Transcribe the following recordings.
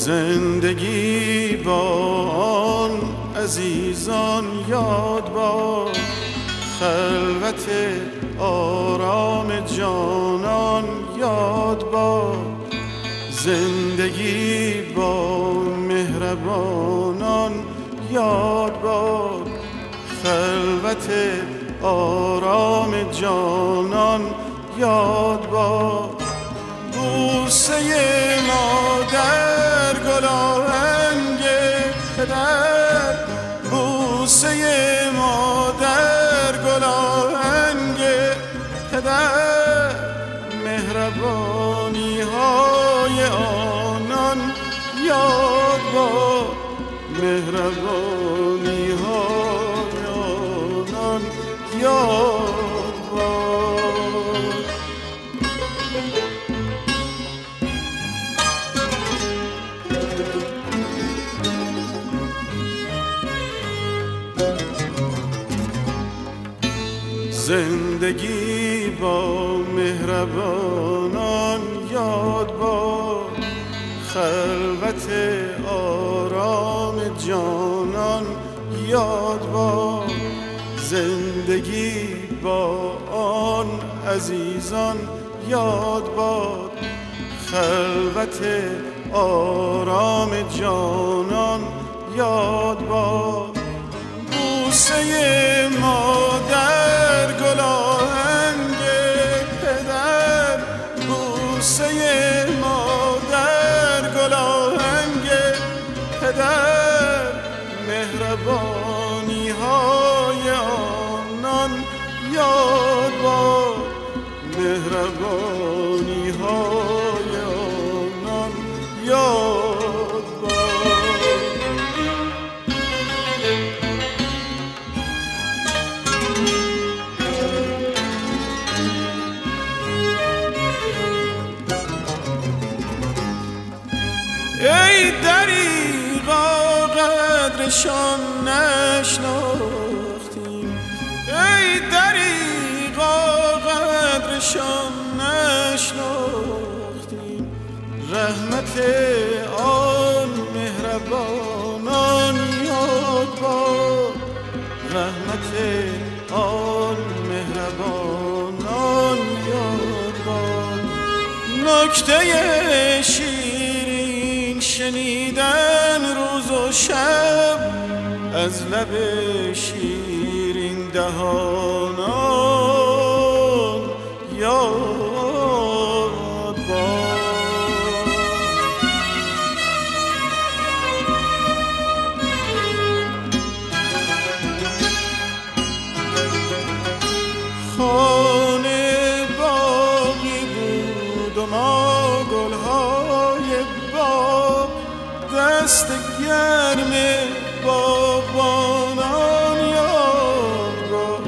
زندگی با آن عزیزان یاد باد، خلوت آرام جانان یاد باد. زندگی با مهربانان یاد باد، خلوت آرام جانان یاد باد. بوسه مادر گلآهنگ پدر، بوسه مادر گلآهنگ پدر، مهربانی های آنان یاد باد، مهربانی های آنان یاد باد. زندگی با مهربانان یاد باد، خلوت آرام جانان یاد باد. زندگی با آن عزیزان یاد باد، خلوت آرام جانان یاد باد. بوسه مادر گلآهنگ پدر، بوسه مادر گلآهنگ پدر، مهربانی های آنان یاد باد، مهربانی های آنان یاد باد. ای دریغا قدرشان نشناختیم، ای دریغا قدرشان نشناختیم. رحمت آن مهربانان یاد باد، رحمت آن مهربانان یاد باد. نکته شنیدن روز و شب از لب شیرین دهانان یاد باد. خانه باغی بود و ما گلهای باغ، دست گرم باغبانان یاد باد.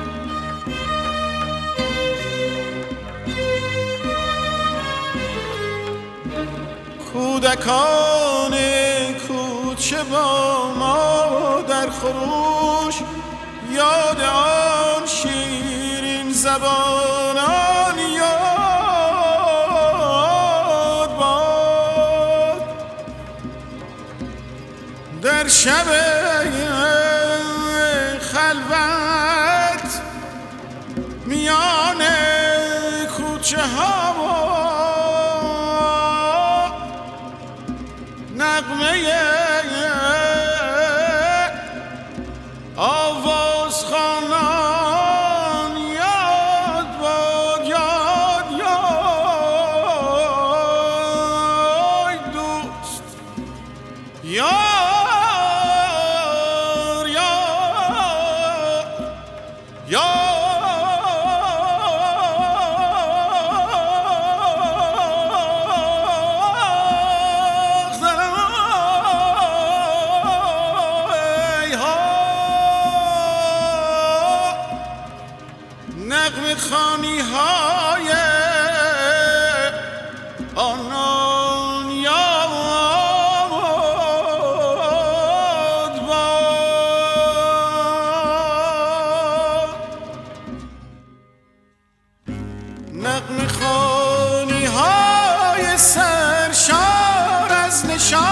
کودکان کوچه با ما در خروش، یاد آن شیرین زبانان یاد باد. در شب خلوت میان کوچه ها نغمه آواز خوانان یاد باد، یاد یاد دوست یاد نغمه خوانی های آنان یاد باد. نغمه خوانی های سرشار از نشان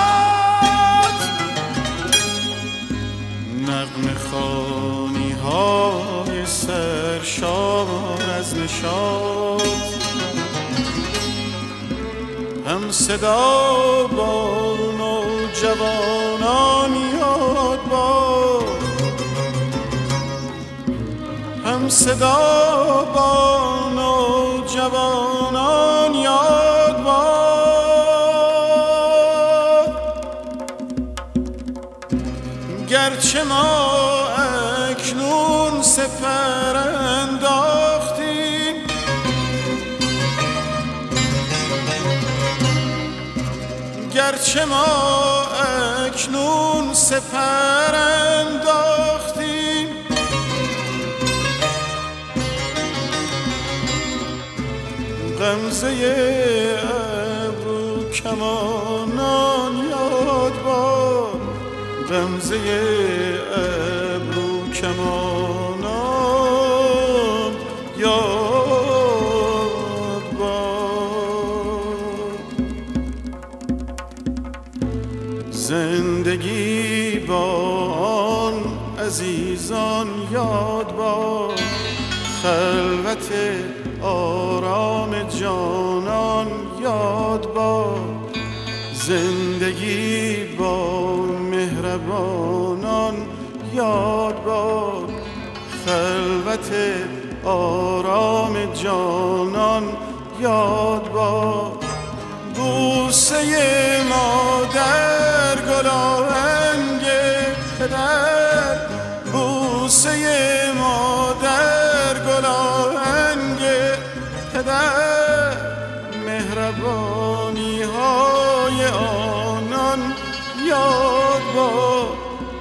نشاط، هم صدا با نوجوانان یاد باد، هم صدا با نوجوانان یاد باد. گرچه ما اکنون سپر انداختیم، گرچه ما اکنون سپر انداختیم، غمزه ابرو کمانان یاد باد، غمزه ابرو کمانان یاد باد. زندگی با آن عزیزان یاد باد، خلوت آرام جانان یاد باد. زندگی با مهربانان یاد باد، خلوت آرام جانان یاد باد. بوسه مادر گلارنگ پدر، بوسه مادر گلارنگ پدر، مهربانی های آنان یاد باد،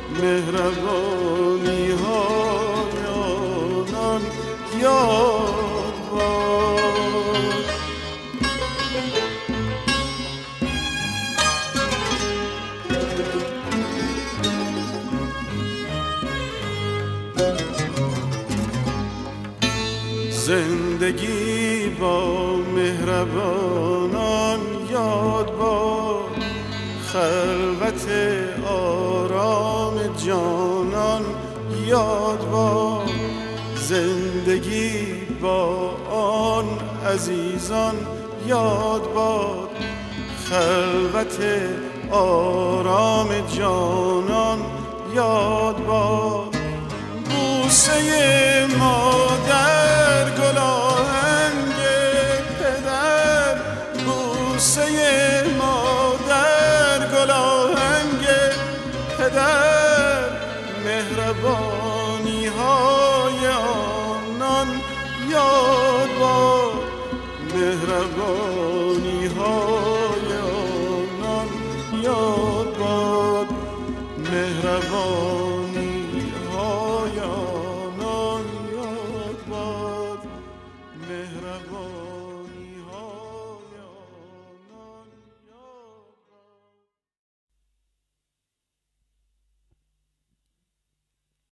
مهربانی های آنان یاد باد. زندگی با مهربانان یاد باد، خلوت آرام جانان یاد باد. زندگی با آن عزیزان یاد باد، خلوت آرام جانان یاد باد. بوسه مادر گلارنگ پدر، بوسه مادر گلارنگ پدر، مهربانی های آنان یاد باد، مهربانی های آنان یاد باد، مهربانی های آنان یاد باد، مهربانی